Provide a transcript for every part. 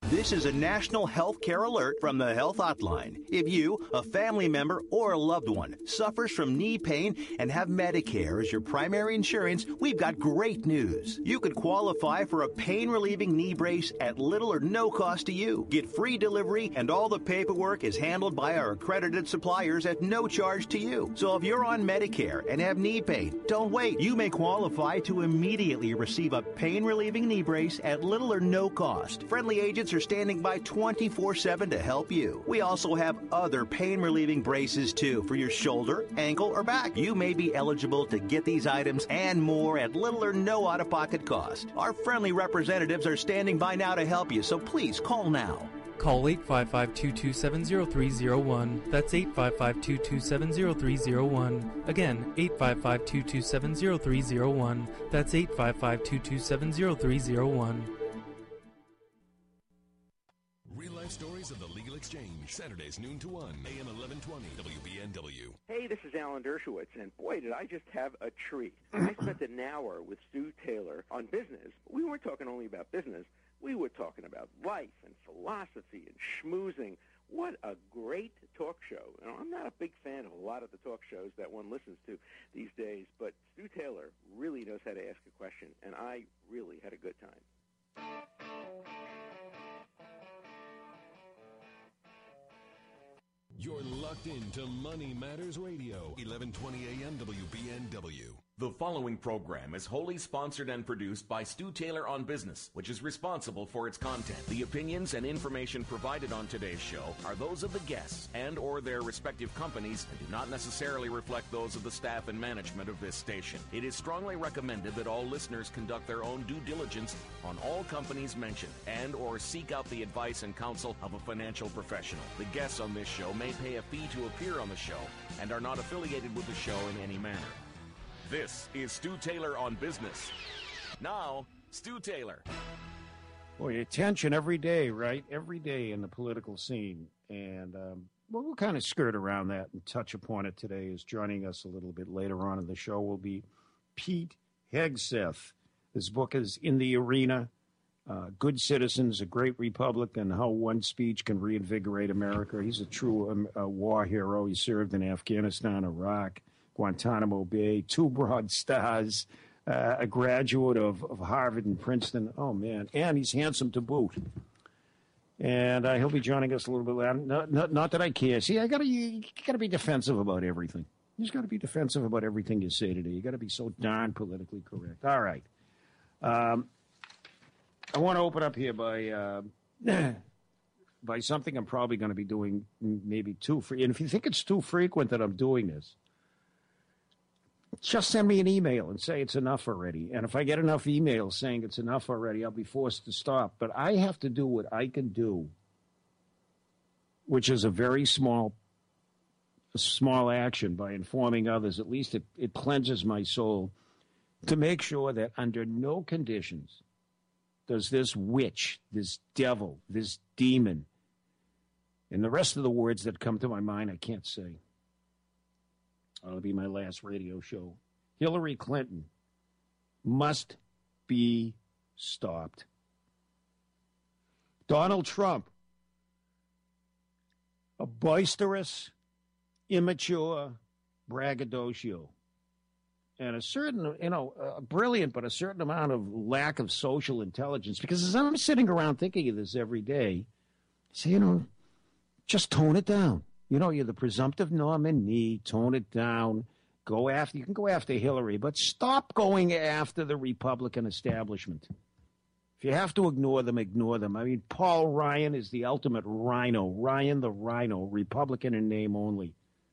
This is a national health care alert from the Health Hotline. If you, a family member, or a loved one suffers from knee pain and have Medicare as your primary insurance, we've got great news. You could qualify for a pain-relieving knee brace at little or no cost to you. Get free delivery, and all the paperwork is handled by our accredited suppliers at no charge to you. So if you're on Medicare and have knee pain, don't wait. You may qualify to immediately receive a pain-relieving knee brace at little or no cost. Friendly agents are standing by 24/7 to help you. We also have other pain-relieving braces, too, for your shoulder, ankle, or back. You may be eligible to get these items and more at little or no out-of-pocket cost. Our friendly representatives are standing by now to help you, so please call now. Call 855-227-0301. That's 855-227-0301. Again, 855-227-0301. That's 855-227-0301. Real life stories of the Legal Exchange, Saturdays noon to 1, AM 1120, WBNW. Hey, this is Alan Dershowitz, and boy, did I just have a treat. I spent an hour with Stu Taylor on business. We weren't talking only about business. We were talking about life and philosophy and schmoozing. What a great talk show. You know, I'm not a big fan of a lot of the talk shows that one listens to these days, but Stu Taylor really knows how to ask a question, and I really had a good time. You're locked into Money Matters Radio, 1120 AM WBNW. The following program is wholly sponsored and produced by Stu Taylor on Business, which is responsible for its content. The opinions and information provided on today's show are those of the guests and or their respective companies and do not necessarily reflect those of the staff and management of this station. It is strongly recommended that all listeners conduct their own due diligence on all companies mentioned and or seek out the advice and counsel of a financial professional. The guests on this show may pay a fee to appear on the show and are not affiliated with the show in any manner. This is Stu Taylor on Business. Now, Stu Taylor. Boy, attention every day, right? Every day in the political scene. And, we'll kind of skirt around that and touch upon it today. Is joining us a little bit later on in the show will be Pete Hegseth. His book is In the Arena, Good Citizens, a Great Republic, and How One Speech Can Reinvigorate America. He's a true war hero. He served in Afghanistan, Iraq, Guantanamo Bay, 2 Broad Stars, a graduate of Harvard and Princeton. Oh, man. And he's handsome to boot. And he'll be joining us a little bit later. Not that I care. See, you gotta be defensive about everything. You just got to be defensive about everything you say today. You got to be so darn politically correct. All right. I want to open up here by something I'm probably going to be doing maybe too frequent. And if you think it's too frequent that I'm doing this, just send me an email and say it's enough already. And if I get enough emails saying it's enough already, I'll be forced to stop. But I have to do what I can do, which is a very small action by informing others. At least it cleanses my soul, to make sure that under no conditions does this witch, this devil, this demon, and the rest of the words that come to my mind I can't say. That'll be my last radio show. Hillary Clinton must be stopped. Donald Trump, a boisterous, immature braggadocio, and a certain, brilliant, but a certain amount of lack of social intelligence. Because as I'm sitting around thinking of this every day, I say, just tone it down. You're the presumptive nominee. Tone it down. You can go after Hillary, but stop going after the Republican establishment. If you have to ignore them, ignore them. I mean, Paul Ryan is the ultimate rhino. Ryan the Rhino, Republican in name only.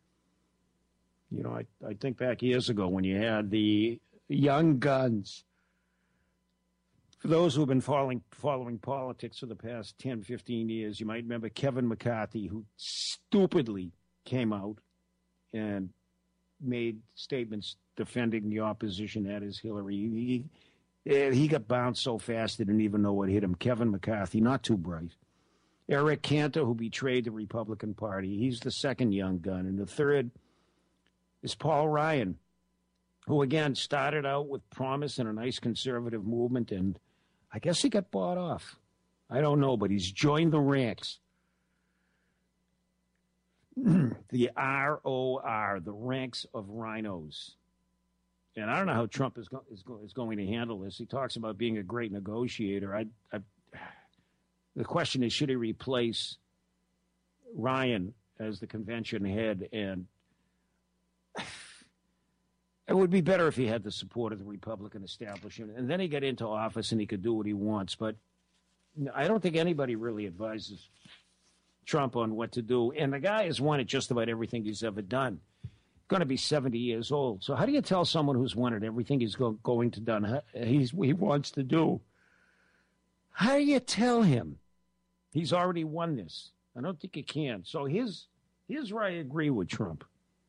I think back years ago when you had the Young Guns. For those who have been following politics for the past 10, 15 years, you might remember Kevin McCarthy, who stupidly came out and made statements defending the opposition, that is Hillary. He got bounced so fast he didn't even know what hit him. Kevin McCarthy, not too bright. Eric Cantor, who betrayed the Republican Party. He's the second young gun. And the third is Paul Ryan, who, again, started out with promise and a nice conservative movement, and I guess he got bought off. I don't know, but he's joined the ranks. The ROR, the ranks of rhinos. And I don't know how Trump is going to handle this. He talks about being a great negotiator. The question is, should he replace Ryan as the convention head? And it would be better if he had the support of the Republican establishment. And then he got into office and he could do what he wants. But I don't think anybody really advises Trump on what to do. And the guy has won at just about everything he's ever done. Going to be 70 years old. So how do you tell someone who's won at everything he's going to done he wants to do? How do you tell him he's already won this? I don't think you can. So here's where I agree with Trump.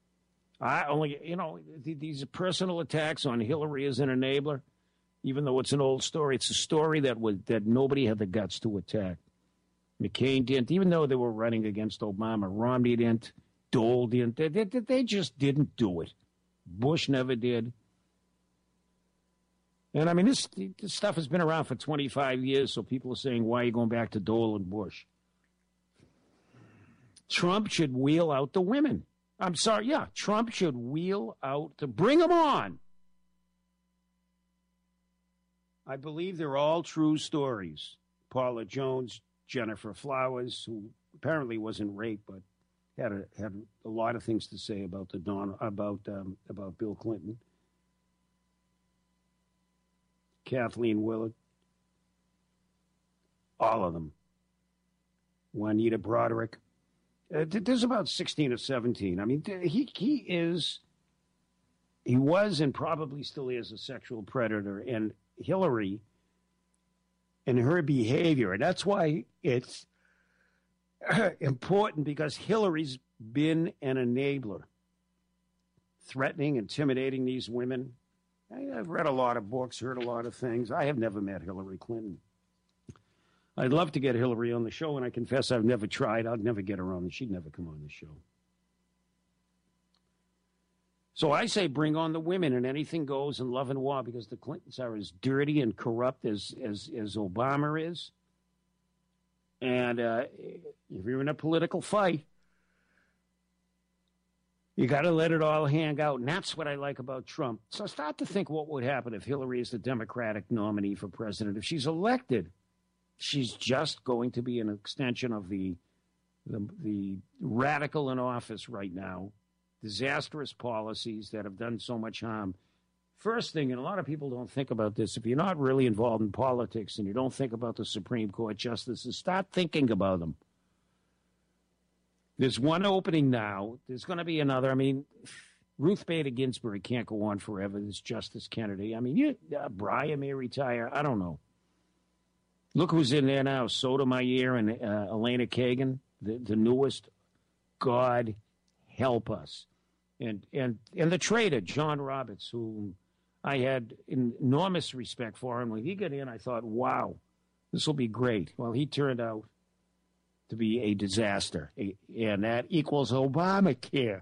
These personal attacks on Hillary as an enabler, even though it's an old story, it's a story that nobody had the guts to attack. McCain didn't, even though they were running against Obama. Romney didn't. Dole didn't. They just didn't do it. Bush never did. And I mean, this stuff has been around for 25 years, so people are saying, why are you going back to Dole and Bush? Trump should wheel out the women. I'm sorry, yeah, Trump should wheel out bring them on. I believe they're all true stories. Paula Jones, Jennifer Flowers, who apparently wasn't raped, but had a lot of things to say about about Bill Clinton. Kathleen Willard, all of them. Juanita Broderick. There's about 16 or 17. I mean, he was and probably still is a sexual predator. And Hillary and her behavior, and that's why it's important, because Hillary's been an enabler, threatening, intimidating these women. I've read a lot of books, heard a lot of things. I have never met Hillary Clinton. I'd love to get Hillary on the show, and I confess I've never tried. I'd never get her on. She'd never come on the show. So I say bring on the women, and anything goes in love and war, because the Clintons are as dirty and corrupt as Obama is. And if you're in a political fight, you got to let it all hang out. And that's what I like about Trump. So start to think what would happen if Hillary is the Democratic nominee for president. If she's elected, she's just going to be an extension of the radical in office right now, disastrous policies that have done so much harm. First thing, and a lot of people don't think about this, if you're not really involved in politics and you don't think about the Supreme Court justices, start thinking about them. There's one opening now. There's going to be another. I mean, Ruth Bader Ginsburg can't go on forever. There's Justice Kennedy. I mean, Breyer may retire. I don't know. Look who's in there now. Sotomayor and Elena Kagan, the newest. God help us. And the traitor, John Roberts, who I had enormous respect for. And when he got in, I thought, wow, this will be great. Well, he turned out to be a disaster. And that equals Obamacare.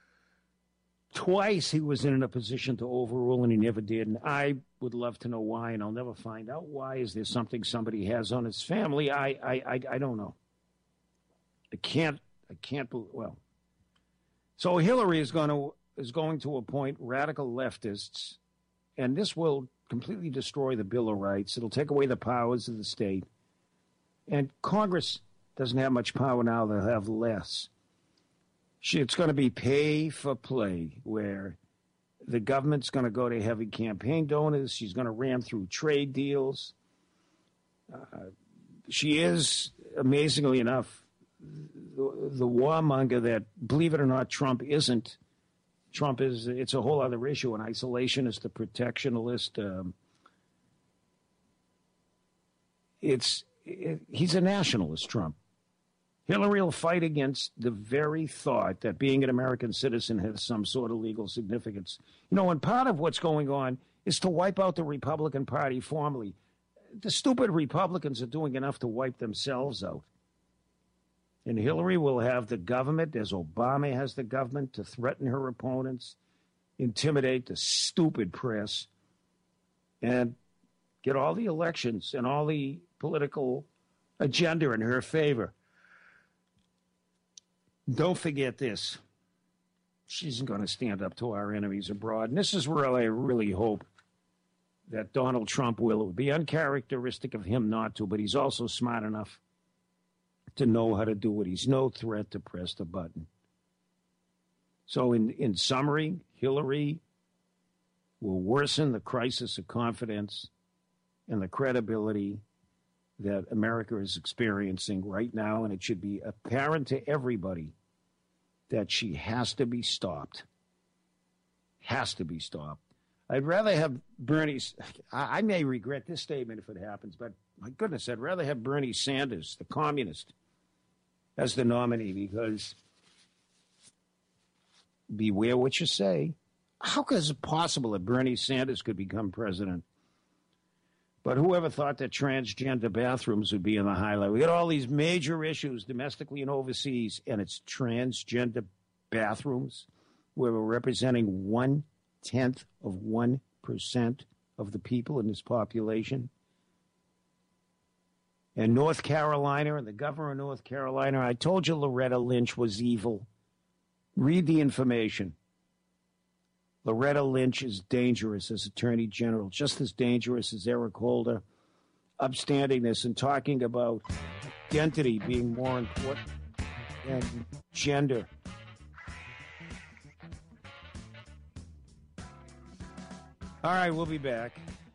Twice he was in a position to overrule, and he never did. And I would love to know why, and I'll never find out why. Is there something somebody has on his family? I don't know. I can't. Well, so Hillary is going to appoint radical leftists, and this will completely destroy the Bill of Rights. It'll take away the powers of the state, and Congress doesn't have much power now. They'll have less. It's going to be pay for play, where the government's going to go to heavy campaign donors. She's going to ram through trade deals. She is, amazingly enough, the warmonger that, believe it or not, Trump isn't. Trump is, it's a whole other issue, an isolationist, a protectionist. He's a nationalist, Trump. Hillary will fight against the very thought that being an American citizen has some sort of legal significance. You know, and part of what's going on is to wipe out the Republican Party formally. The stupid Republicans are doing enough to wipe themselves out. And Hillary will have the government, as Obama has the government, to threaten her opponents, intimidate the stupid press, and get all the elections and all the political agenda in her favor. Don't forget this. She isn't going to stand up to our enemies abroad. And this is where I really hope that Donald Trump will. It would be uncharacteristic of him not to, but he's also smart enough to know how to do it. He's no threat to press the button. So in summary, Hillary will worsen the crisis of confidence and the credibility that America is experiencing right now, and it should be apparent to everybody that she has to be stopped. Has to be stopped. I'd rather have Bernie, I may regret this statement if it happens, but my goodness, I'd rather have Bernie Sanders, the communist, as the nominee, because beware what you say. How is it possible that Bernie Sanders could become president? But whoever thought that transgender bathrooms would be in the highlight? We got all these major issues domestically and overseas, and it's transgender bathrooms where we're representing 0.1% of the people in this population. And North Carolina, and the governor of North Carolina, I told you Loretta Lynch was evil. Read the information. Loretta Lynch is dangerous as Attorney General, just as dangerous as Eric Holder. Upstandingness and talking about identity being more important than gender. All right, we'll be back.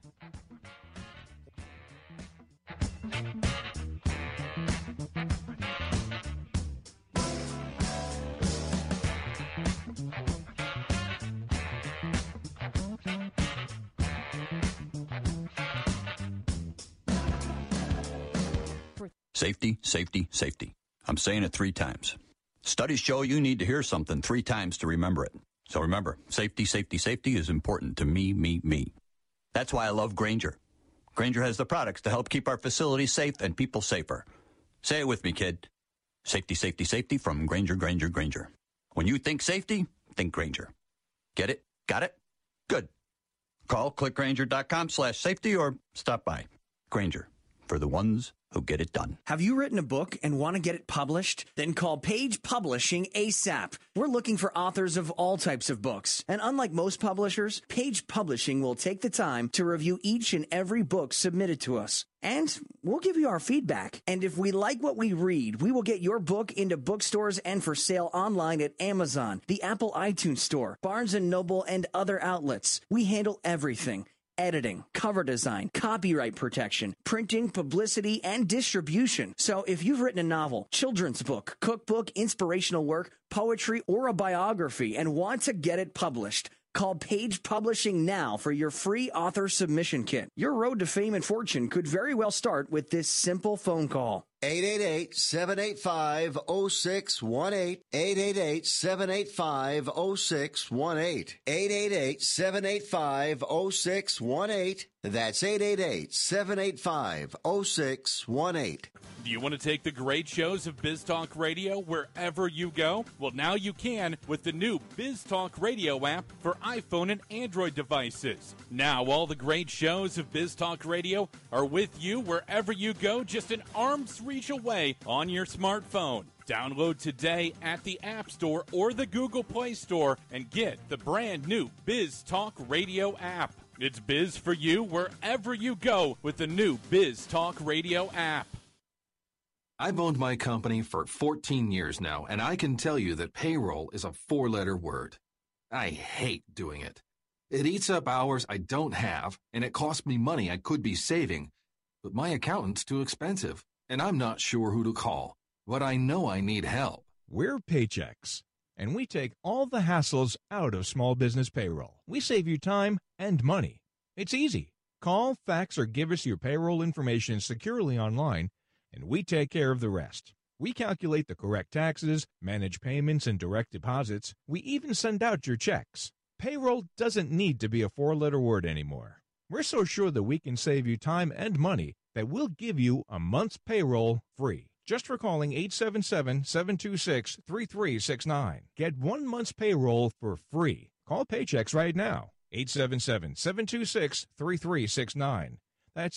Safety, safety, safety. I'm saying it 3 times. Studies show you need to hear something 3 times to remember it. So remember, safety, safety, safety is important to me, me, me. That's why I love Grainger. Grainger has the products to help keep our facilities safe and people safer. Say it with me, kid. Safety, safety, safety from Grainger, Grainger, Grainger. When you think safety, think Grainger. Get it? Got it? Good. Call clickgrainger.com/safety or stop by. Grainger, for the ones who get it done. Have you written a book and want to get it published? Then call Page Publishing ASAP. We're looking for authors of all types of books. And unlike most publishers, Page Publishing will take the time to review each and every book submitted to us. And we'll give you our feedback. And if we like what we read, we will get your book into bookstores and for sale online at Amazon, the Apple iTunes Store, Barnes & Noble, and other outlets. We handle everything. Editing, cover design, copyright protection, printing, publicity, and distribution. So if you've written a novel, children's book, cookbook, inspirational work, poetry, or a biography and want to get it published, call Page Publishing now for your free author submission kit. Your road to fame and fortune could very well start with this simple phone call. 888-785-0618. 888-785-0618. 888-785-0618. That's 888-785-0618. Do you want to take the great shows of Biz Talk Radio wherever you go? Well, now you can with the new Biz Talk Radio app for iPhone and Android devices. Now all the great shows of Biz Talk Radio are with you wherever you go, just an arm's reach away on your smartphone. Download today at the App Store or the Google Play Store and get the brand new Biz Talk Radio app. It's biz for you wherever you go with the new Biz Talk Radio app. I've owned my company for 14 years now, and I can tell you that payroll is a 4-letter word. I hate doing it. It eats up hours I don't have, and it costs me money I could be saving. But my accountant's too expensive, and I'm not sure who to call. But I know I need help. We're Paychex, and we take all the hassles out of small business payroll. We save you time and money. It's easy. Call, fax, or give us your payroll information securely online, and we take care of the rest. We calculate the correct taxes, manage payments and direct deposits. We even send out your checks. Payroll doesn't need to be a 4-letter word anymore. We're so sure that we can save you time and money that we'll give you a month's payroll free. Just for calling 877-726-3369. Get 1 month's payroll for free. Call Paychex right now. 877-726-3369. That's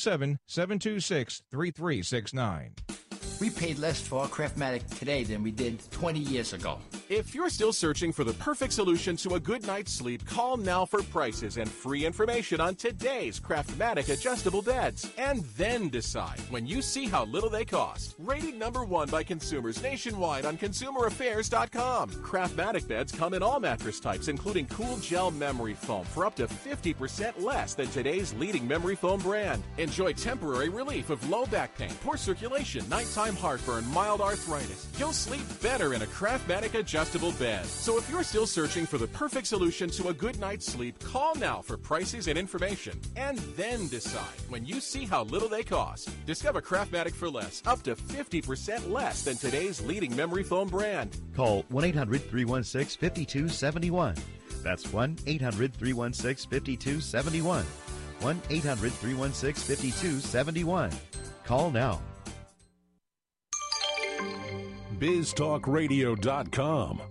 877-726-3369. We paid less for our Craftmatic today than we did 20 years ago. If you're still searching for the perfect solution to a good night's sleep, call now for prices and free information on today's Craftmatic adjustable beds. And then decide when you see how little they cost. Rated #1 by consumers nationwide on ConsumerAffairs.com. Craftmatic beds come in all mattress types, including cool gel memory foam for up to 50% less than today's leading memory foam brand. Enjoy temporary relief of low back pain, poor circulation, nighttime heartburn, mild arthritis. You'll sleep better in a Craftmatic adjustable bed. So if you're still searching for the perfect solution to a good night's sleep, call now for prices and information. And then decide when you see how little they cost. Discover Craftmatic for less, up to 50% less than today's leading memory foam brand. Call 1-800-316-5271. That's 1-800-316-5271. 1-800-316-5271. Call now. BizTalkRadio.com.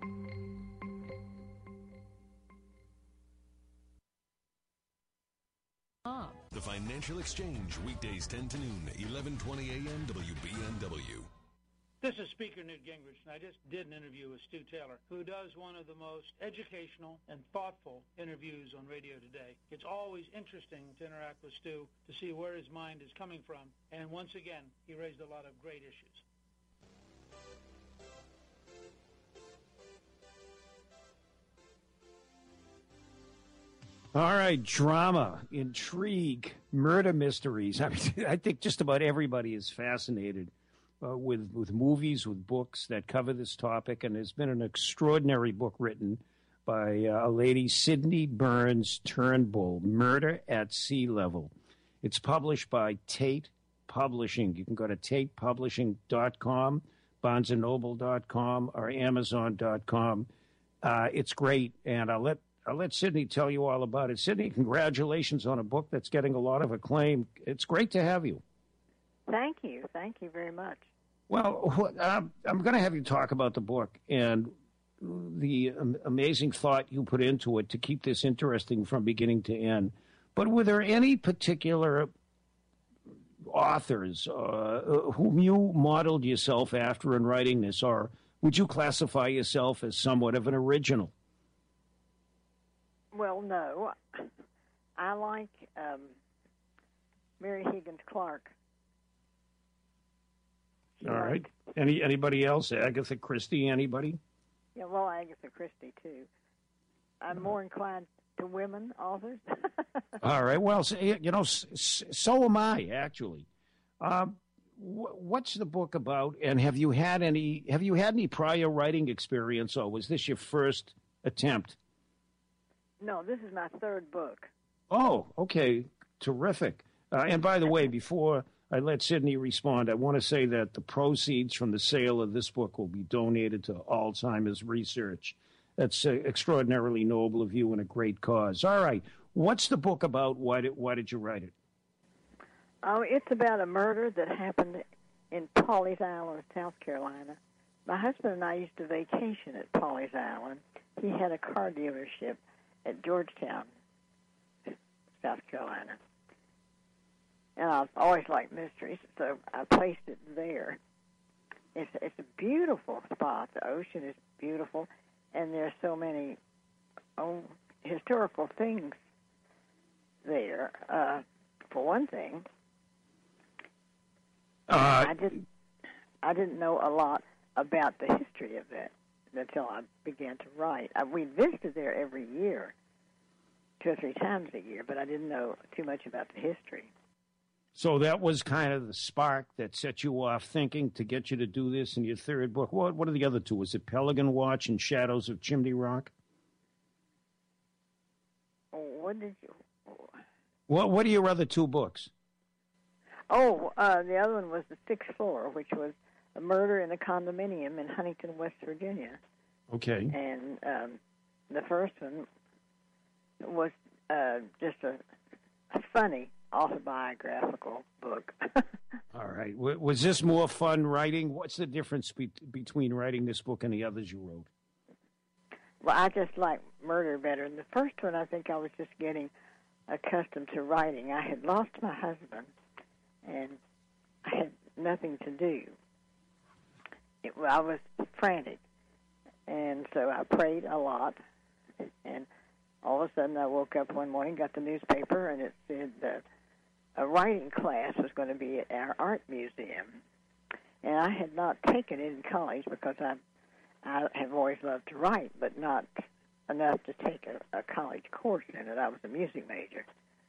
The Financial Exchange, weekdays 10 to noon, 11:20 a.m. WBNW. This is Speaker Newt Gingrich, and I just did an interview with Stu Taylor, who does one of the most educational and thoughtful interviews on radio today. It's always interesting to interact with Stu to see where his mind is coming from, and once again, he raised a lot of great issues. All right, drama, intrigue, murder mysteries. I mean, I think just about everybody is fascinated with movies, with books that cover this topic, and there's been an extraordinary book written by a lady, Sydney Burns Turnbull, Murder at Sea Level. It's published by Tate Publishing. You can go to tatepublishing.com, barnesandnoble.com, or amazon.com. It's great, and I'll let Sydney tell you all about it. Sydney, congratulations on a book that's getting a lot of acclaim. It's great to have you. Thank you. Thank you very much. Well, I'm going to have you talk about the book and the amazing thought you put into it to keep this interesting from beginning to end. But were there any particular authors whom you modeled yourself after in writing this, or would you classify yourself as somewhat of an original? Well, no. I like Mary Higgins Clark. All right. Anybody else? Agatha Christie, anybody? Yeah, well, Agatha Christie, too. I'm more inclined to women authors. All right. Well, so am I, actually. What's the book about, and have you had any prior writing experience, or was this your first attempt? No, this is my third book. Oh, okay. Terrific. And by the way, before I let Sydney respond, I want to say that the proceeds from the sale of this book will be donated to Alzheimer's research. That's extraordinarily noble of you and a great cause. All right. What's the book about? Why did you write it? Oh, it's about a murder that happened in Pawleys Island, South Carolina. My husband and I used to vacation at Pawleys Island. He had a car dealership at Georgetown, South Carolina. And I've always liked mysteries, so I placed it there. It's a beautiful spot. The ocean is beautiful, and there's so many historical things there. For one thing, I didn't know a lot about the history of that until I began to write. We visited there every year, 2 or 3 times a year, but I didn't know too much about the history. So that was kind of the spark that set you off thinking to get you to do this in your third book. What are the other two? Was it Pelican Watch and Shadows of Chimney Rock? What did you... What are your other 2 books? Oh, the other one was The Sixth Floor, which was a murder in a condominium in Huntington, West Virginia. Okay. And the first one was just a funny autobiographical book. All right. Was this more fun writing? What's the difference between writing this book and the others you wrote? Well, I just like murder better. In the first one, I think I was just getting accustomed to writing. I had lost my husband, and I had nothing to do. I was frantic, and so I prayed a lot, and all of a sudden I woke up one morning, got the newspaper, and it said that a writing class was going to be at our art museum. And I had not taken it in college because I have always loved to write, but not enough to take a college course in it. I was a music major.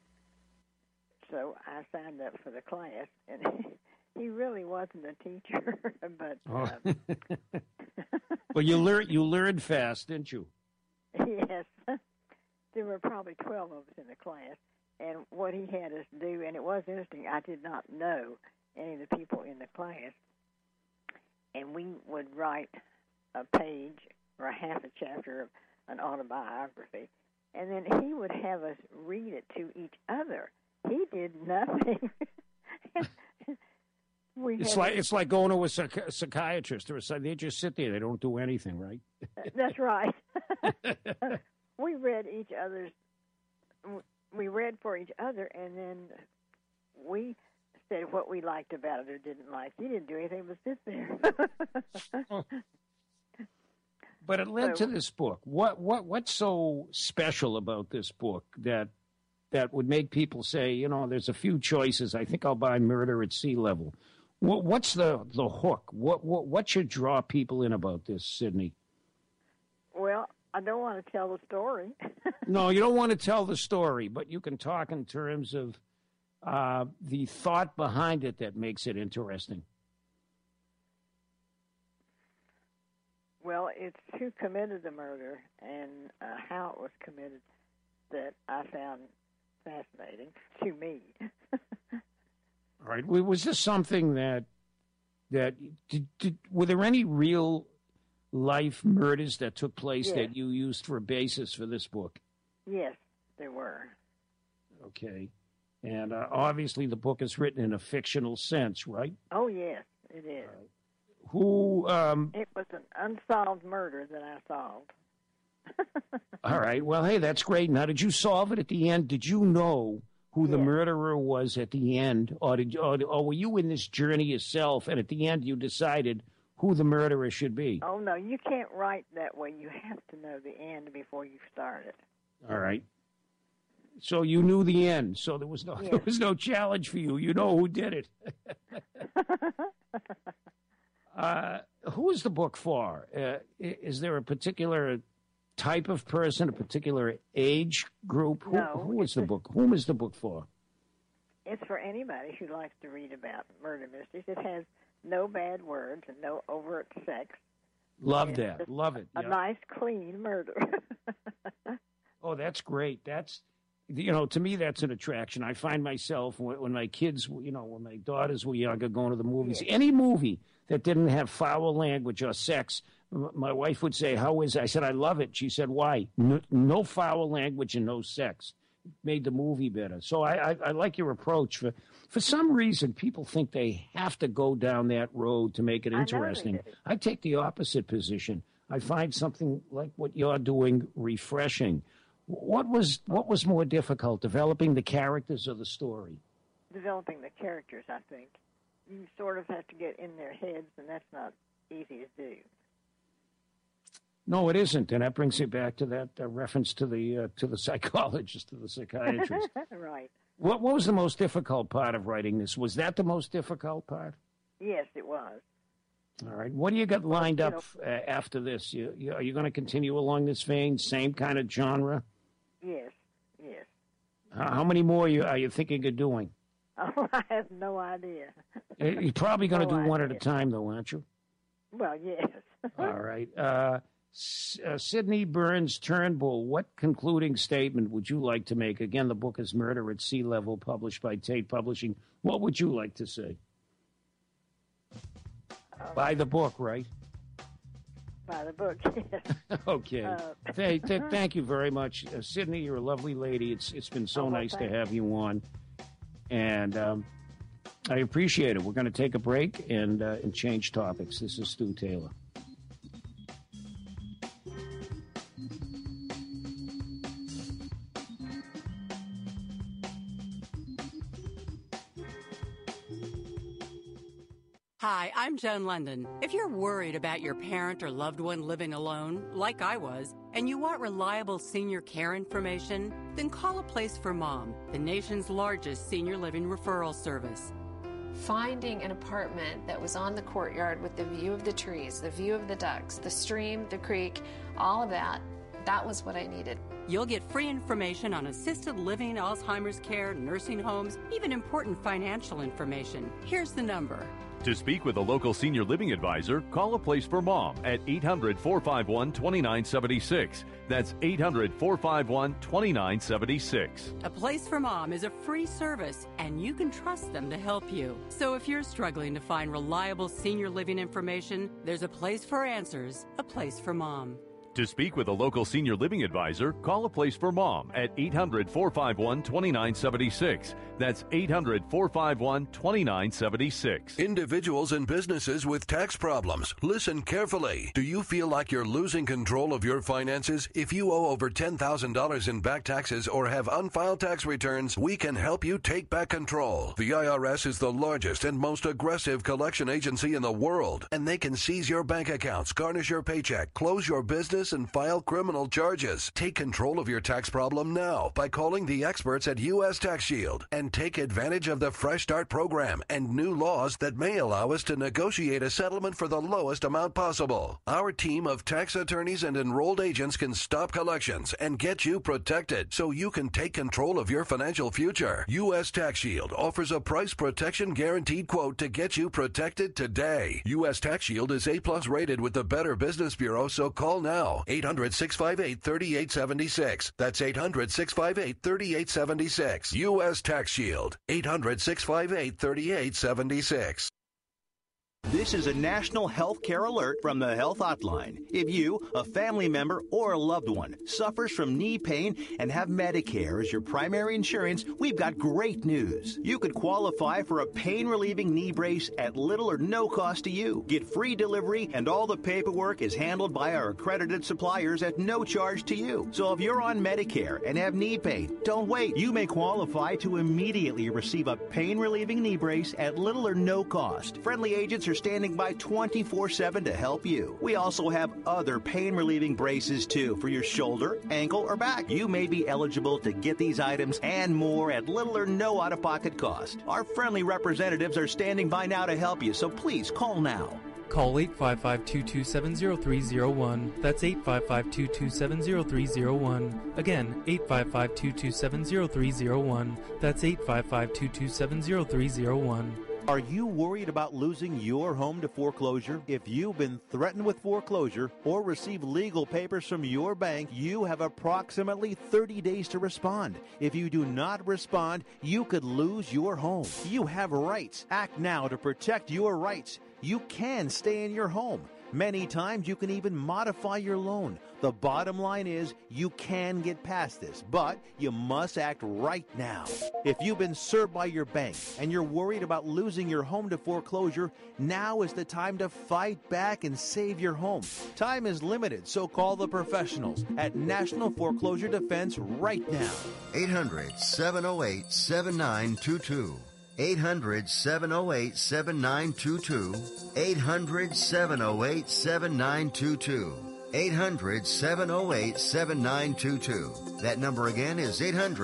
So I signed up for the class, and he really wasn't a teacher, but... Well, you learned fast, didn't you? Yes. There were probably 12 of us in the class, and what he had us do, and it was interesting, I did not know any of the people in the class, and we would write a page or a half a chapter of an autobiography, and then he would have us read it to each other. He did nothing. It's like going to a psychiatrist or a they just sit there. They don't do anything, right? That's right. We read each other's. We read for each other, and then we said what we liked about it or didn't like. He didn't do anything but sit there. But it led to this book. What's so special about this book that would make people say, you know, there's a few choices. I think I'll buy Murder at Sea Level. What's the hook? What should draw people in about this, Sidney? Well, I don't want to tell the story. No, you don't want to tell the story, but you can talk in terms of the thought behind it that makes it interesting. Well, it's who committed the murder and how it was committed that I found fascinating to me. All right. Was this something that were there any real life murders that took place that you used for a basis for this book? Yes, there were. Okay. And obviously the book is written in a fictional sense, right? Oh, yes, it is. Who? It was an unsolved murder that I solved. All right. Well, hey, that's great. Now, did you solve it at the end? Did you know who the murderer was at the end, or were you in this journey yourself, and at the end you decided who the murderer should be? Oh, no, you can't write that way. You have to know the end before you start it. All right. So you knew the end. So there was no challenge for you. You know who did it. Who is the book for? Is there a particular type of person, a particular age group? Who is the book? Whom is the book for? It's for anybody who likes to read about murder mysteries. It has no bad words and no overt sex. Love that. Love it. A nice, clean murder. Oh, that's great. That's, to me, that's an attraction. I find myself, when my kids, when my daughters were younger, going to the movies, any movie that didn't have foul language or sex, my wife would say, how is it? I said, I love it. She said, why? No foul language and no sex. It made the movie better. So I like your approach. For some reason, people think they have to go down that road to make it interesting. I take the opposite position. I find something like what you're doing refreshing. What was more difficult, developing the characters or the story? Developing the characters, I think. You sort of have to get in their heads, and that's not easy to do. No, it isn't, and that brings you back to that reference to the psychologist, to the psychiatrist. Right. What was the most difficult part of writing this? Was that the most difficult part? Yes, it was. All right. What do you got lined up after this? Are you going to continue along this vein, same kind of genre? Yes, yes. How many more are you thinking of doing? Oh, I have no idea. You're probably going to do one at a time, though, aren't you? Well, yes. All right. Sidney Burns Turnbull, what concluding statement would you like to make? Again, the book is Murder at Sea Level, published by Tate Publishing. What would you like to say? Buy the book, right? Buy the book, yes. Okay. Thank you very much. Sidney, you're a lovely lady. It's been so nice to have you on. And I appreciate it. We're going to take a break and change topics. This is Stu Taylor. Hi, I'm Joan London. If you're worried about your parent or loved one living alone, like I was, and you want reliable senior care information, then call A Place for Mom, the nation's largest senior living referral service. Finding an apartment that was on the courtyard with the view of the trees, the view of the ducks, the stream, the creek, all of that, that was what I needed. You'll get free information on assisted living, Alzheimer's care, nursing homes, even important financial information. Here's the number. To speak with a local senior living advisor, call A Place for Mom at 800-451-2976. That's 800-451-2976. A Place for Mom is a free service, and you can trust them to help you. So if you're struggling to find reliable senior living information, there's a place for answers, A Place for Mom. To speak with a local senior living advisor, call A Place for Mom at 800-451-2976. That's 800-451-2976. Individuals and businesses with tax problems, listen carefully. Do you feel like you're losing control of your finances? If you owe over $10,000 in back taxes or have unfiled tax returns, we can help you take back control. The IRS is the largest and most aggressive collection agency in the world, and they can seize your bank accounts, garnish your paycheck, close your business, and file criminal charges. Take control of your tax problem now by calling the experts at U.S. Tax Shield and take advantage of the Fresh Start program and new laws that may allow us to negotiate a settlement for the lowest amount possible. Our team of tax attorneys and enrolled agents can stop collections and get you protected so you can take control of your financial future. U.S. Tax Shield offers a price protection guaranteed quote to get you protected today. U.S. Tax Shield is A+ rated with the Better Business Bureau, so call now. 800-658-3876. That's 800-658-3876. U.S. Tax Shield. 800-658-3876. This is a national health care alert from the Health Hotline. If you, a family member, or a loved one suffers from knee pain and have Medicare as your primary insurance, we've got great news. You could qualify for a pain-relieving knee brace at little or no cost to you. Get free delivery, and all the paperwork is handled by our accredited suppliers at no charge to you. So if you're on Medicare and have knee pain, don't wait. You may qualify to immediately receive a pain-relieving knee brace at little or no cost. Friendly agents are standing by 24/7 to help you. We also have other pain-relieving braces, too, for your shoulder, ankle, or back. You may be eligible to get these items and more at little or no out-of-pocket cost. Our friendly representatives are standing by now to help you, so please call now. Call 855-227-0301. That's 855-227-0301. Again, 855-227-0301. That's 855-227-0301. Are you worried about losing your home to foreclosure? If you've been threatened with foreclosure or receive legal papers from your bank, you have approximately 30 days to respond. If you do not respond, you could lose your home. You have rights. Act now to protect your rights. You can stay in your home. Many times you can even modify your loan. The bottom line is you can get past this, but you must act right now. If you've been served by your bank and you're worried about losing your home to foreclosure, now is the time to fight back and save your home. Time is limited, so call the professionals at National Foreclosure Defense right now. 800-708-7922. 800-708-7922. 800-708-7922. 800-708-7922. That number again is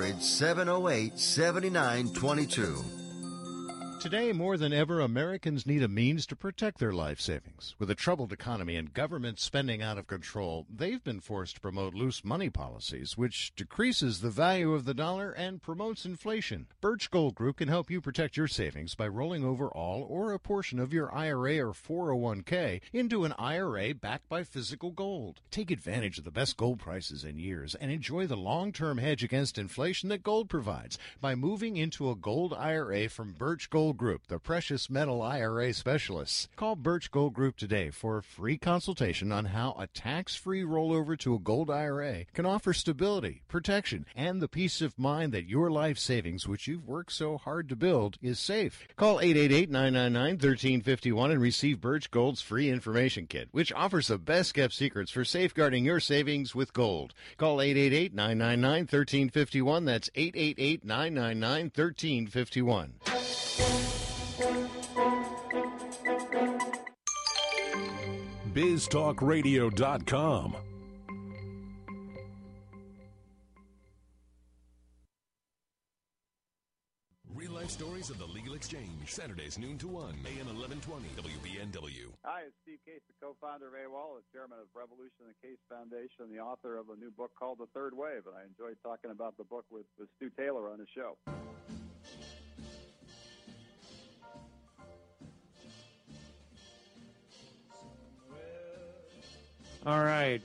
800-708-7922. Today, more than ever, Americans need a means to protect their life savings. With a troubled economy and government spending out of control, they've been forced to promote loose money policies, which decreases the value of the dollar and promotes inflation. Birch Gold Group can help you protect your savings by rolling over all or a portion of your IRA or 401k into an IRA backed by physical gold. Take advantage of the best gold prices in years and enjoy the long-term hedge against inflation that gold provides by moving into a gold IRA from Birch Gold Group, the precious metal IRA specialists. Call Birch Gold Group today for a free consultation on how a tax-free rollover to a gold IRA can offer stability, protection, and the peace of mind that your life savings, which you've worked so hard to build, is safe. Call 888-999-1351 and receive Birch Gold's free information kit, which offers the best-kept secrets for safeguarding your savings with gold. Call 888-999-1351. That's 888-999-1351. BizTalkRadio.com. Real life stories of the Legal Exchange, Saturdays noon to 1, AM 1120, WBNW. Hi, it's Steve Case, the co-founder of AWOL, the chairman of Revolution and the Case Foundation, and the author of a new book called The Third Wave. And I enjoyed talking about the book with Stu Taylor on his show. All right.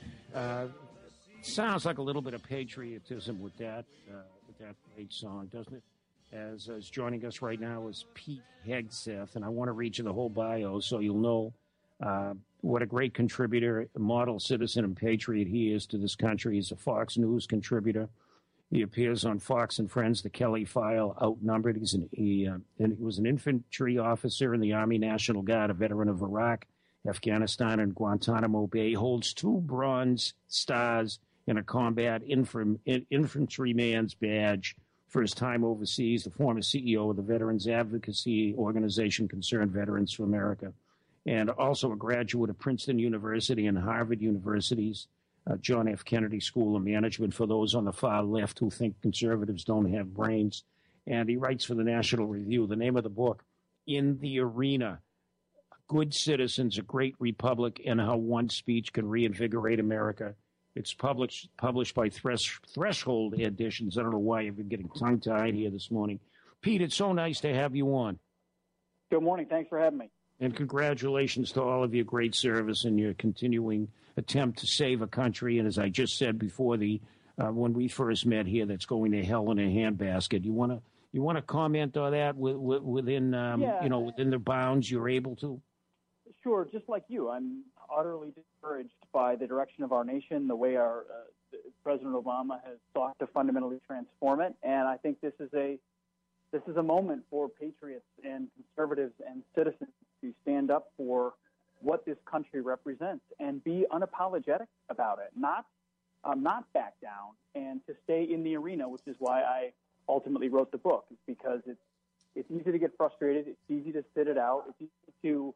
Sounds like a little bit of patriotism with that great song, doesn't it? As joining us right now is Pete Hegseth, and I want to read you the whole bio so you'll know what a great contributor, model citizen, and patriot he is to this country. He's a Fox News contributor. He appears on Fox and Friends, The Kelly File, Outnumbered. He was an infantry officer in the Army National Guard, a veteran of Iraq, Afghanistan, and Guantanamo Bay. Holds 2 Bronze Stars in a combat infantryman's badge for his time overseas, the former CEO of the Veterans Advocacy Organization Concerned Veterans for America, and also a graduate of Princeton University and Harvard University's John F. Kennedy School of Management, for those on the far left who think conservatives don't have brains. And he writes for the National Review. The name of the book, In the Arena, Good Citizens, A Great Republic, and How One Speech Can Reinvigorate America. It's published by Threshold Editions. I don't know why you've been getting tongue-tied here this morning. Pete, it's so nice to have you on. Good morning. Thanks for having me. And congratulations to all of your great service and your continuing attempt to save a country. And as I just said before, when we first met here, that's going to hell in a handbasket. You want to comment on that within within the bounds you're able to? Sure. Just like you, I'm utterly discouraged by the direction of our nation, the way our President Obama has sought to fundamentally transform it, and I think this is a moment for patriots and conservatives and citizens to stand up for what this country represents and be unapologetic about it, not back down, and to stay in the arena, which is why I ultimately wrote the book. It's because it's easy to get frustrated, it's easy to sit it out, it's easy to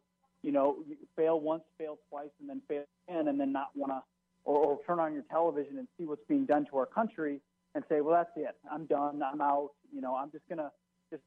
fail once, fail twice, and then fail again, and then not want to, or turn on your television and see what's being done to our country and say, well, that's it. I'm done. I'm out. I'm just gonna just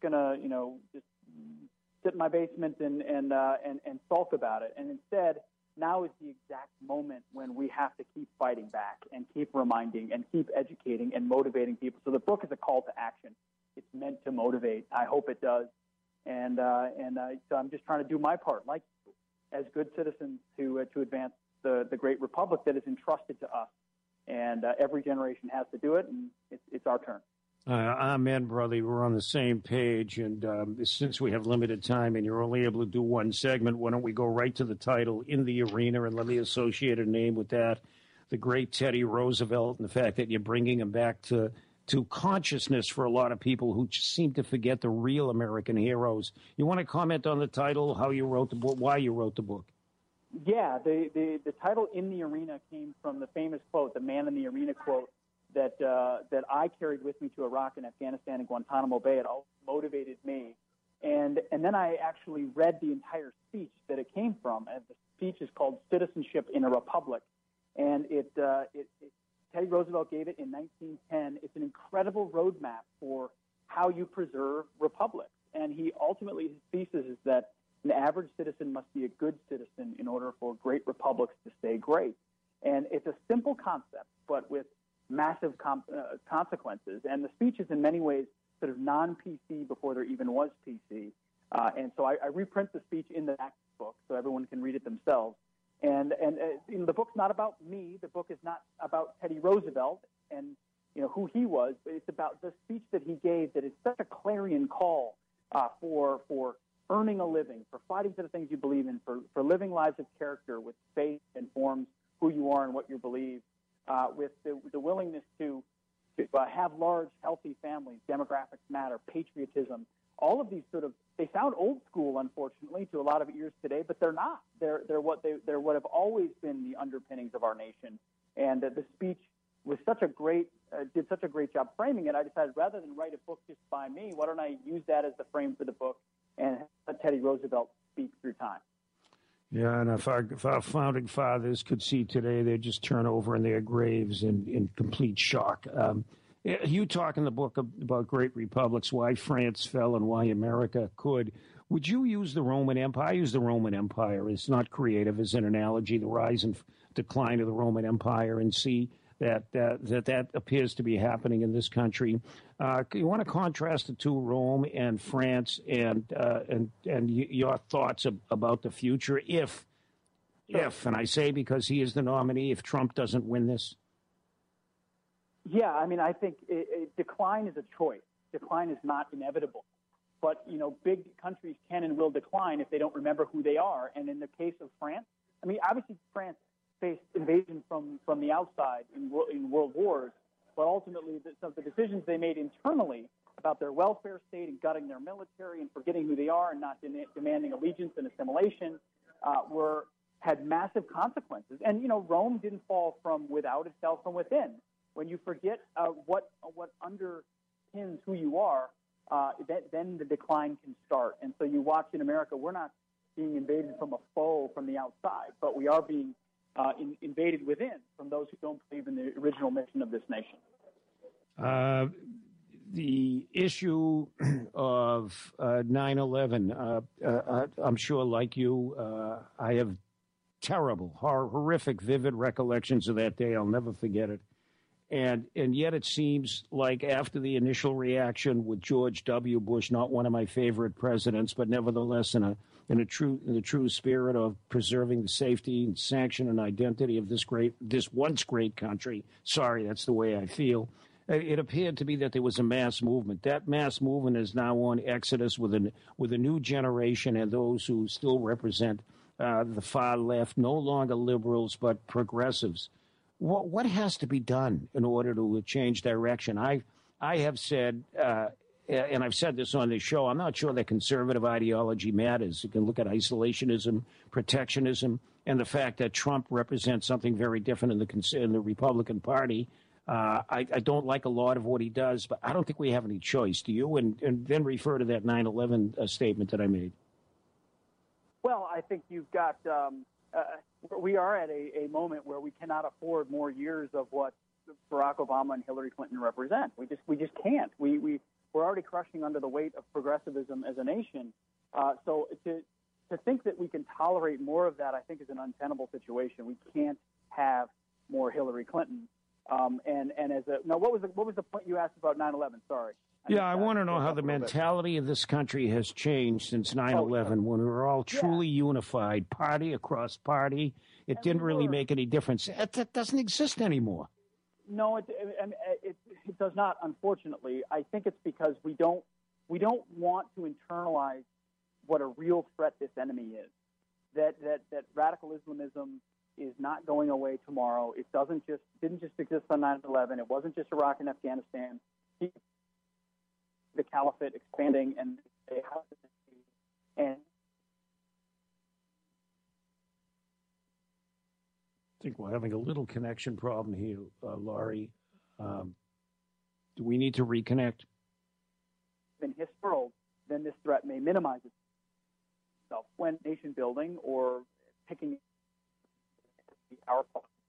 sit in my basement and sulk about it. And instead, now is the exact moment when we have to keep fighting back and keep reminding and keep educating and motivating people. So the book is a call to action. It's meant to motivate. I hope it does. And so I'm just trying to do my part, like as good citizens, to advance the great republic that is entrusted to us. And every generation has to do it, and it's our turn. Amen, brother. We're on the same page. And since we have limited time and you're only able to do one segment, why don't we go right to the title, In the Arena, and let me associate a name with that, the great Teddy Roosevelt, and the fact that you're bringing him back to consciousness for a lot of people who just seem to forget the real American heroes. You want to comment on the title, how you wrote the book, why you wrote the book? Yeah, the title In the Arena came from the famous quote, the man in the arena quote, that I carried with me to Iraq and Afghanistan and Guantanamo Bay. It all motivated me. And then I actually read the entire speech that it came from. And the speech is called Citizenship in a Republic. And Teddy Roosevelt gave it in 1910. It's an incredible roadmap for how you preserve republics. And his thesis is that an average citizen must be a good citizen in order for great republics to stay great. And it's a simple concept, but with massive consequences. And the speech is in many ways sort of non-PC before there even was PC. And so I reprint the speech in the back book so everyone can read it themselves. And the book's not about me. The book is not about Teddy Roosevelt and who he was, but it's about the speech that he gave that is such a clarion call for earning a living, for fighting for the things you believe in, for living lives of character with faith informs who you are and what you believe, with the willingness to have large, healthy families, demographics matter, patriotism. All of these they sound old school, unfortunately, to a lot of ears today, but they're not. They're what have always been the underpinnings of our nation. And the speech was did such a great job framing it. I decided rather than write a book just by me, why don't I use that as the frame for the book and let Teddy Roosevelt speak through time. Yeah, and if our founding fathers could see today, they'd just turn over in their graves in complete shock. You talk in the book about great republics, why France fell and why America could. Would you use the Roman Empire? I use the Roman Empire. It's not creative as an analogy, the rise and decline of the Roman Empire, and see that appears to be happening in this country. You want to contrast the two, Rome and France, and your thoughts about the future if, and I say because he is the nominee, if Trump doesn't win this? Yeah, I mean, I think decline is a choice. Decline is not inevitable. But, big countries can and will decline if they don't remember who they are. And in the case of France, I mean, obviously France faced invasion from the outside in world wars, but ultimately the decisions they made internally about their welfare state and gutting their military and forgetting who they are and not demanding allegiance and assimilation had massive consequences. And, Rome didn't fall from without, it fell from within. When you forget what underpins who you are, then the decline can start. And so you watch in America, we're not being invaded from a foe from the outside, but we are being invaded within from those who don't believe in the original mission of this nation. The issue of 9/11, I'm sure, like you, I have terrible, horrific, vivid recollections of that day. I'll never forget it. And yet it seems like after the initial reaction with George W. Bush, not one of my favorite presidents, but nevertheless in the true spirit of preserving the safety and sanction and identity of this once great country. Sorry, that's the way I feel. It appeared to be that there was a mass movement. That mass movement is now on exodus with a new generation and those who still represent the far left, no longer liberals but progressives. What has to be done in order to change direction? I have said, and I've said this on this show, I'm not sure that conservative ideology matters. You can look at isolationism, protectionism, and the fact that Trump represents something very different in the Republican Party. I don't like a lot of what he does, but I don't think we have any choice. Do you? And then refer to that 9/11 statement that I made. Well, I think you've got we are at a moment where we cannot afford more years of what Barack Obama and Hillary Clinton represent. We just can't. We're already crushing under the weight of progressivism as a nation. So to think that we can tolerate more of that, I think, is an untenable situation. We can't have more Hillary Clinton. What was the point you asked about 9/11? Sorry. I want to know how the mentality of this country has changed since 9/11, when we were all truly unified, party across party. It didn't really make any difference. That doesn't exist anymore. No, it does not, unfortunately. I think it's because we don't want to internalize what a real threat this enemy is. That radical Islamism is not going away tomorrow. It didn't just exist on 9/11. It wasn't just Iraq and Afghanistan. The caliphate expanding and I think we're having a little connection problem here, Laurie. Do we need to reconnect? In his world, then this threat may minimize itself when nation building or picking our.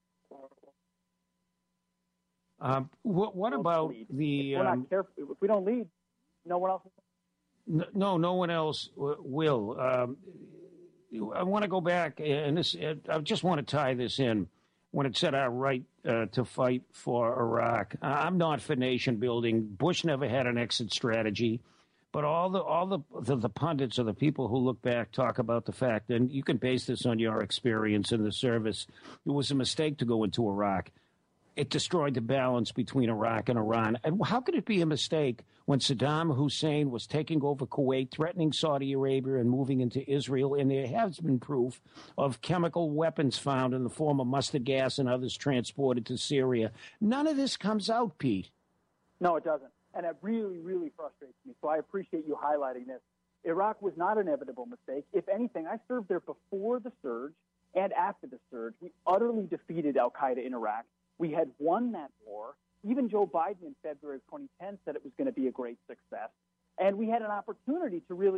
What about the? If we're not careful, if we don't lead, no one else. No one else will. I want to go back, and I just want to tie this in. When it said our right to fight for Iraq, I'm not for nation building. Bush never had an exit strategy, but all the pundits or the people who look back talk about the fact, and you can base this on your experience in the service. It was a mistake to go into Iraq. It destroyed the balance between Iraq and Iran. And how could it be a mistake when Saddam Hussein was taking over Kuwait, threatening Saudi Arabia, and moving into Israel? And there has been proof of chemical weapons found in the form of mustard gas and others transported to Syria. None of this comes out, Pete. No, it doesn't. And it really, really frustrates me. So I appreciate you highlighting this. Iraq was not an inevitable mistake. If anything, I served there before the surge and after the surge. We utterly defeated al-Qaeda in Iraq. We had won that war. Even Joe Biden in February of 2010 said it was going to be a great success. And we had an opportunity to really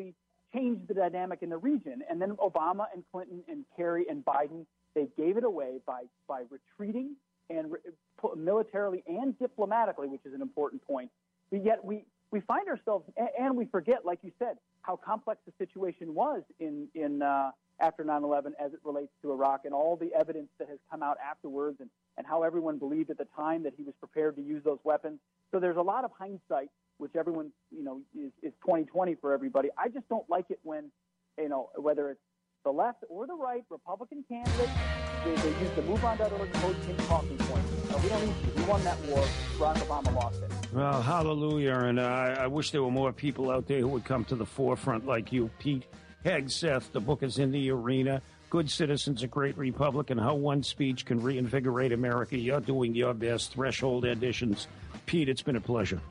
changed the dynamic in the region. And then Obama and Clinton and Kerry and Biden, they gave it away by retreating and militarily and diplomatically, which is an important point. But yet we find ourselves, and we forget, like you said, how complex the situation was in after 9/11 as it relates to Iraq, and all the evidence that has come out afterwards, and how everyone believed at the time that he was prepared to use those weapons. So there's a lot of hindsight, which everyone, is 20/20 for everybody. I just don't like it when, whether it's the left or the right, Republican candidates, they use the MoveOn.org code King talking point. We don't need to. We won that war. Barack Obama lost it. Well, hallelujah. And I wish there were more people out there who would come to the forefront like you, Pete Hegseth. The book is in the arena. Good Citizens, a Great Republic, and How One Speech Can Reinvigorate America. You're doing your best. Threshold Editions. Pete, it's been a pleasure.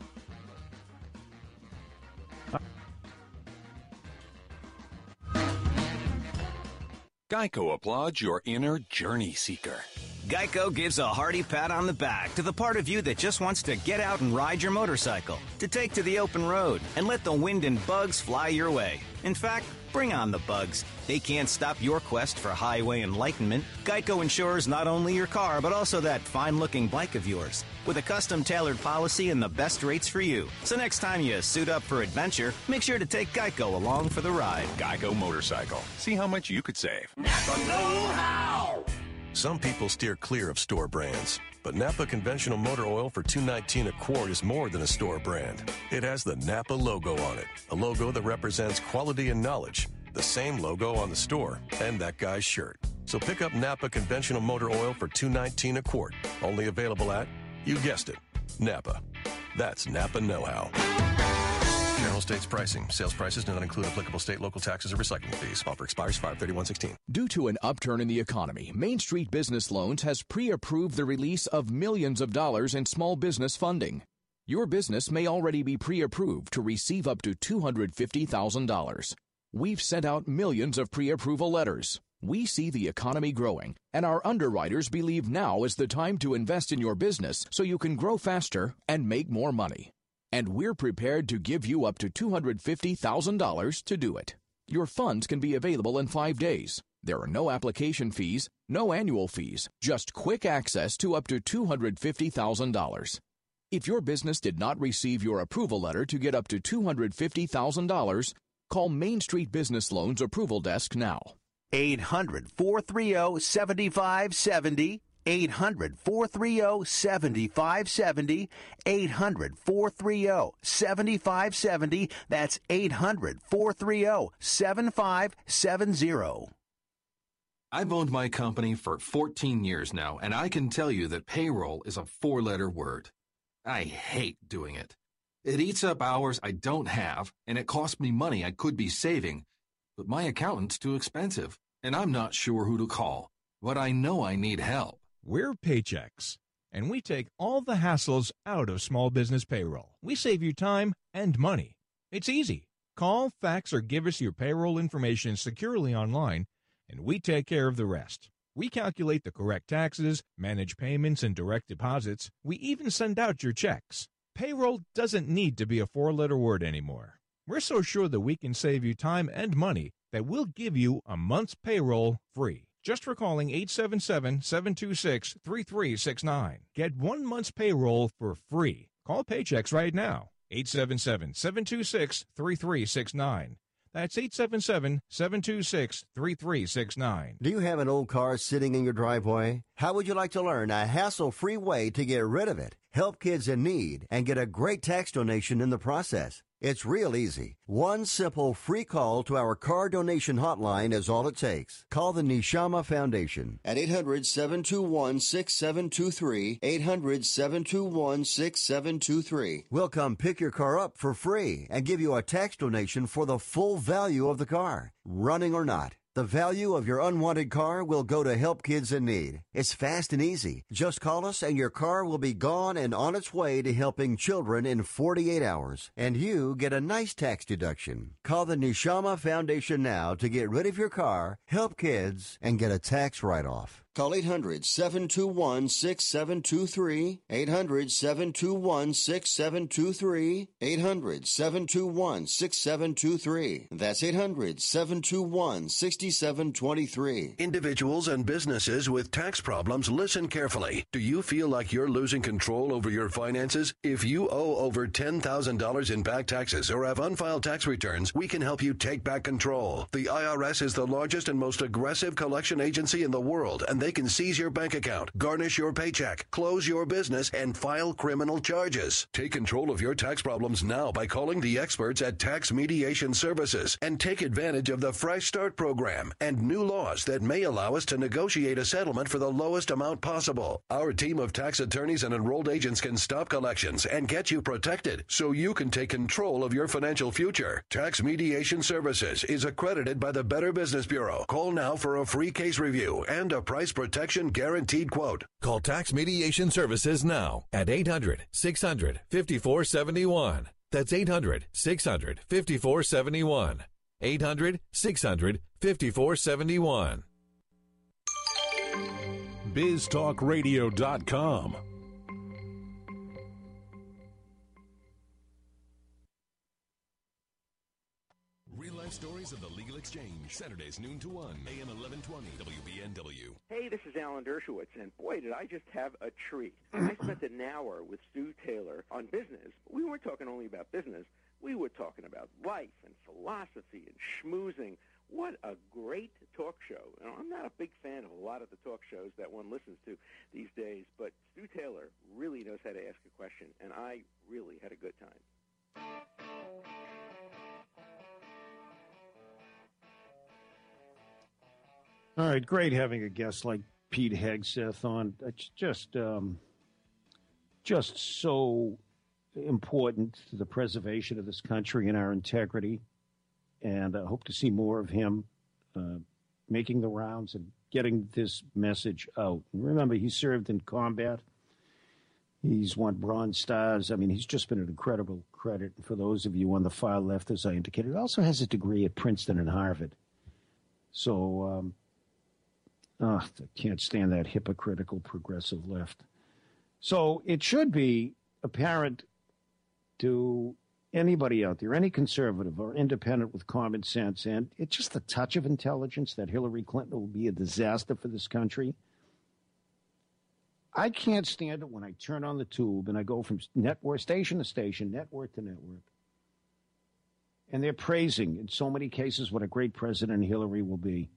Geico applauds your inner journey seeker. Geico gives a hearty pat on the back to the part of you that just wants to get out and ride your motorcycle, to take to the open road, and let the wind and bugs fly your way. In fact, bring on the bugs. They can't stop your quest for highway enlightenment. Geico insures not only your car, but also that fine-looking bike of yours, with a custom-tailored policy and the best rates for you. So next time you suit up for adventure, make sure to take Geico along for the ride. Geico Motorcycle. See how much you could save. Napa know-how! Some people steer clear of store brands, but Napa conventional motor oil for $2.19 a quart is more than a store brand. It has the Napa logo on it, a logo that represents quality and knowledge, the same logo on the store and that guy's shirt. So pick up Napa conventional motor oil for $2.19 a quart, only available at, you guessed it, Napa. That's Napa know-how. General states pricing. Sales prices do not include applicable state, local taxes, or recycling fees. Offer expires 5/31/16. Due to an upturn in the economy, Main Street Business Loans has pre-approved the release of millions of dollars in small business funding. Your business may already be pre-approved to receive up to $250,000. We've sent out millions of pre-approval letters. We see the economy growing, and our underwriters believe now is the time to invest in your business so you can grow faster and make more money. And we're prepared to give you up to $250,000 to do it. Your funds can be available in 5 days. There are no application fees, no annual fees, just quick access to up to $250,000. If your business did not receive your approval letter to get up to $250,000, call Main Street Business Loans Approval Desk now. 800-430-7570. 800-430-7570. 800-430-7570. That's 800-430-7570. I've owned my company for 14 years now, and I can tell you that payroll is a 4-letter word. I hate doing it. It eats up hours I don't have, and it costs me money I could be saving. But my accountant's too expensive, and I'm not sure who to call. But I know I need help. We're Paychex, and we take all the hassles out of small business payroll. We save you time and money. It's easy. Call, fax, or give us your payroll information securely online, and we take care of the rest. We calculate the correct taxes, manage payments and direct deposits. We even send out your checks. Payroll doesn't need to be a 4-letter word anymore. We're so sure that we can save you time and money that we'll give you a month's payroll free. Just for calling 877-726-3369. Get 1 month's payroll for free. Call Paychex right now. 877-726-3369. That's 877-726-3369. Do you have an old car sitting in your driveway? How would you like to learn a hassle-free way to get rid of it, help kids in need, and get a great tax donation in the process? It's real easy. One simple free call to our car donation hotline is all it takes. Call the Neshama Foundation at 800-721-6723, 800-721-6723. We'll come pick your car up for free and give you a tax donation for the full value of the car, running or not. The value of your unwanted car will go to help kids in need. It's fast and easy. Just call us and your car will be gone and on its way to helping children in 48 hours. And you get a nice tax deduction. Call the Neshama Foundation now to get rid of your car, help kids, and get a tax write-off. Call 800-721-6723, 800-721-6723, 800-721-6723. That's 800-721-6723. Individuals and businesses with tax problems, listen carefully. Do you feel like you're losing control over your finances? If you owe over $10,000 in back taxes or have unfiled tax returns, we can help you take back control. The IRS is the largest and most aggressive collection agency in the world, and they can seize your bank account, garnish your paycheck, close your business, and file criminal charges. Take control of your tax problems now by calling the experts at Tax Mediation Services and take advantage of the Fresh Start program and new laws that may allow us to negotiate a settlement for the lowest amount possible. Our team of tax attorneys and enrolled agents can stop collections and get you protected so you can take control of your financial future. Tax Mediation Services is accredited by the Better Business Bureau. Call now for a free case review and a price protection guaranteed quote. Call Tax Mediation Services now at 800-600-5471. That's 800-600-5471. 800-600-5471. BizTalkRadio.com. Real life stories of the Legal Exchange. Saturdays noon to 1, AM 1120, WBNW. Hey, this is Alan Dershowitz, and boy, did I just have a treat. I spent an hour with Stu Taylor on business. We weren't talking only about business. We were talking about life and philosophy and schmoozing. What a great talk show. Now, I'm not a big fan of a lot of the talk shows that one listens to these days, but Stu Taylor really knows how to ask a question, and I really had a good time. All right, great having a guest like Pete Hegseth on. It's just so important to the preservation of this country and our integrity. And I hope to see more of him making the rounds and getting this message out. And remember, he served in combat. He's won Bronze Stars. I mean, he's just been an incredible credit. And for those of you on the far left, as I indicated, he also has a degree at Princeton and Harvard. So, I can't stand that hypocritical progressive left. So it should be apparent to anybody out there, any conservative or independent with common sense, and it's just a touch of intelligence that Hillary Clinton will be a disaster for this country. I can't stand it when I turn on the tube and I go from network station to station, network to network, and they're praising, in so many cases, what a great president Hillary will be.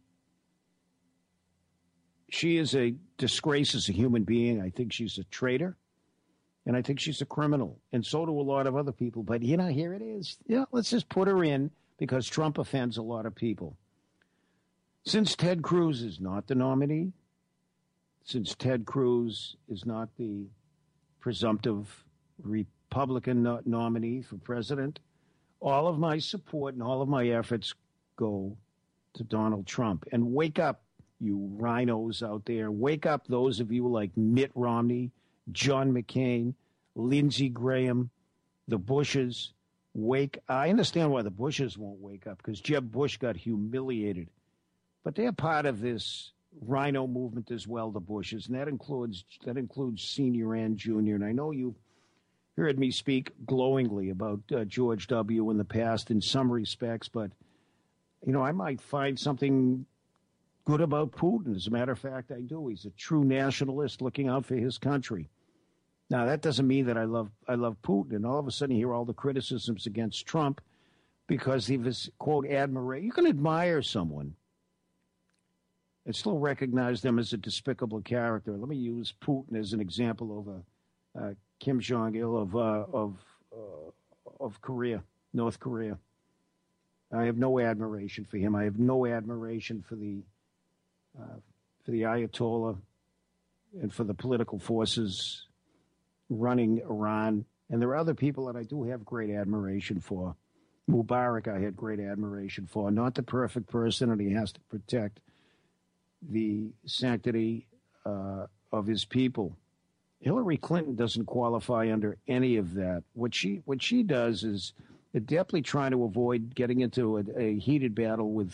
She is a disgrace as a human being. I think she's a traitor, and I think she's a criminal, and so do a lot of other people. But, here it is. Let's just put her in because Trump offends a lot of people. Since Ted Cruz is not the nominee, since Ted Cruz is not the presumptive Republican nominee for president, all of my support and all of my efforts go to Donald Trump. And wake up, you rhinos out there. Wake up, those of you like Mitt Romney, John McCain, Lindsey Graham, the Bushes. I understand why the Bushes won't wake up, because Jeb Bush got humiliated. But they're part of this rhino movement as well, the Bushes, and that includes Senior and Junior. And I know you've heard me speak glowingly about George W. in the past in some respects, but, I might find something good about Putin. As a matter of fact, I do. He's a true nationalist looking out for his country. Now, that doesn't mean that I love Putin, and all of a sudden you hear all the criticisms against Trump because of his, quote, admiration. You can admire someone and still recognize them as a despicable character. Let me use Putin as an example of Kim Jong-il of Korea, North Korea. I have no admiration for him. I have no admiration for the Ayatollah and for the political forces running Iran. And there are other people that I do have great admiration for. Mubarak I had great admiration for. Not the perfect person, and he has to protect the sanctity of his people. Hillary Clinton doesn't qualify under any of that. What she does is adeptly trying to avoid getting into a heated battle with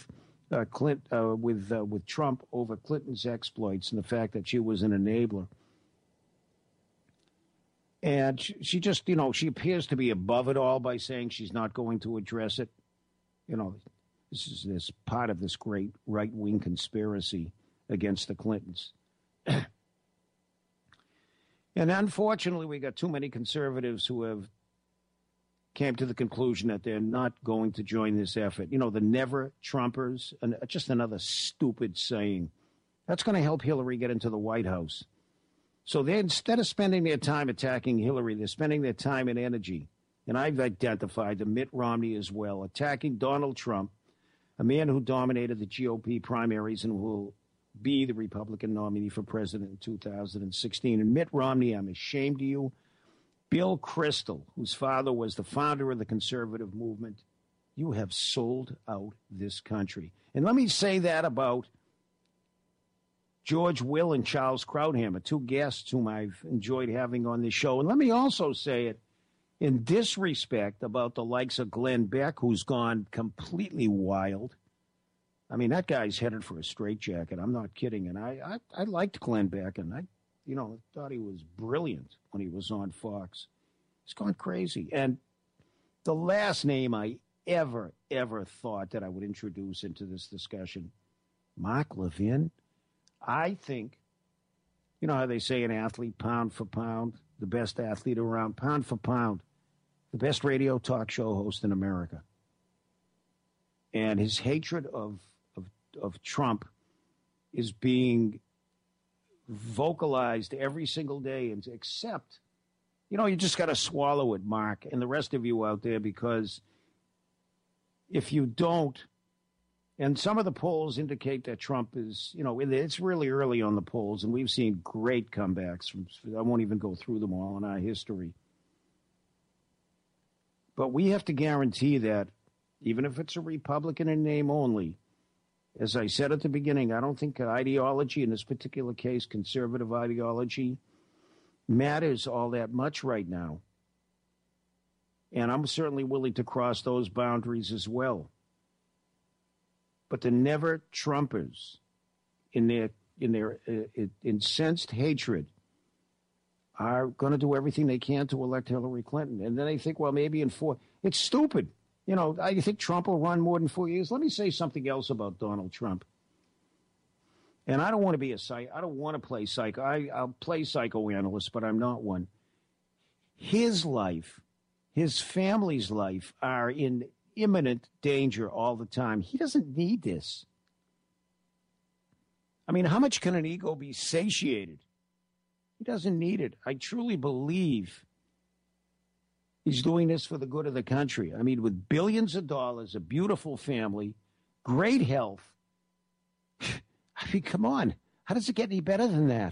with Trump over Clinton's exploits and the fact that she was an enabler. And she just, she appears to be above it all by saying she's not going to address it. This is this part of this great right-wing conspiracy against the Clintons. And unfortunately, we got too many conservatives who have came to the conclusion that they're not going to join this effort. The never Trumpers, and just another stupid saying. That's going to help Hillary get into the White House. So they, instead of spending their time attacking Hillary, they're spending their time and energy, and I've identified the Mitt Romney as well, attacking Donald Trump, a man who dominated the GOP primaries and will be the Republican nominee for president in 2016. And Mitt Romney, I'm ashamed of you. Bill Kristol, whose father was the founder of the conservative movement, you have sold out this country. And let me say that about George Will and Charles Krauthammer, two guests whom I've enjoyed having on this show. And let me also say it in disrespect about the likes of Glenn Beck, who's gone completely wild. I mean, that guy's headed for a straitjacket. I'm not kidding. And I liked Glenn Beck, and I thought he was brilliant when he was on Fox. He's gone crazy. And the last name I ever thought that I would introduce into this discussion, Mark Levin. I think, how they say an athlete, pound for pound, the best athlete around, pound for pound, the best radio talk show host in America. And his hatred of Trump is being vocalized every single day, and except, you just got to swallow it, Mark, and the rest of you out there, because if you don't, and some of the polls indicate that Trump is, it's really early on the polls, and we've seen great comebacks I won't even go through them all in our history. But we have to guarantee that, even if it's a Republican in name only, as I said at the beginning, I don't think ideology, in this particular case, conservative ideology, matters all that much right now. And I'm certainly willing to cross those boundaries as well. But the never Trumpers, in their incensed hatred, are going to do everything they can to elect Hillary Clinton. And then they think, well, maybe in 4. It's stupid. I think Trump will run more than 4 years. Let me say something else about Donald Trump. And I don't want to be I don't want to play psycho. I'll play psychoanalyst, but I'm not one. His life, his family's life are in imminent danger all the time. He doesn't need this. I mean, how much can an ego be satiated? He doesn't need it. I truly believe he's doing this for the good of the country. I mean, with billions of dollars, a beautiful family, great health. I mean, come on. How does it get any better than that?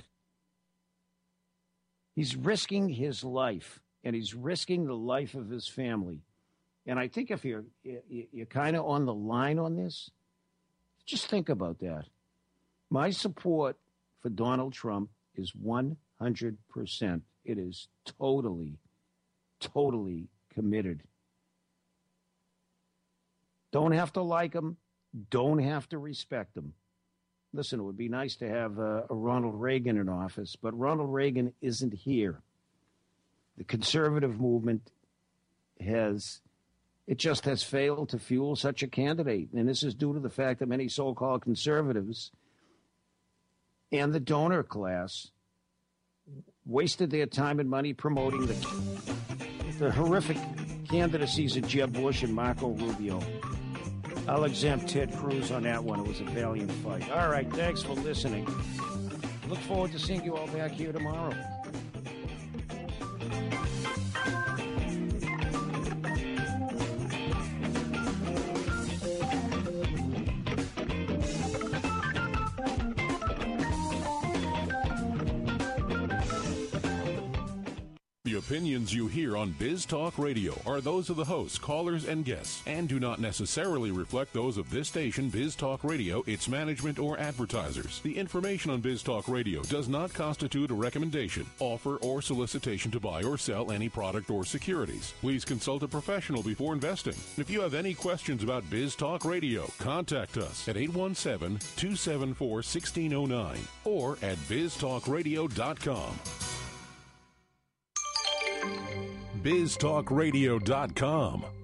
He's risking his life, and he's risking the life of his family. And I think if you're kind of on the line on this, just think about that. My support for Donald Trump is 100%. It is totally committed. Don't have to like him. Don't have to respect him. Listen, it would be nice to have a Ronald Reagan in office, but Ronald Reagan isn't here. The conservative movement just has failed to fuel such a candidate. And this is due to the fact that many so-called conservatives and the donor class wasted their time and money promoting the horrific candidacies of Jeb Bush and Marco Rubio. I'll exempt Ted Cruz on that one. It was a valiant fight. All right, thanks for listening. Look forward to seeing you all back here tomorrow. The opinions you hear on Biz Talk Radio are those of the hosts, callers, and guests, and do not necessarily reflect those of this station, Biz Talk Radio, its management, or advertisers. The information on Biz Talk Radio does not constitute a recommendation, offer, or solicitation to buy or sell any product or securities. Please consult a professional before investing. If you have any questions about Biz Talk Radio, contact us at 817-274-1609 or at biztalkradio.com. biztalkradio.com.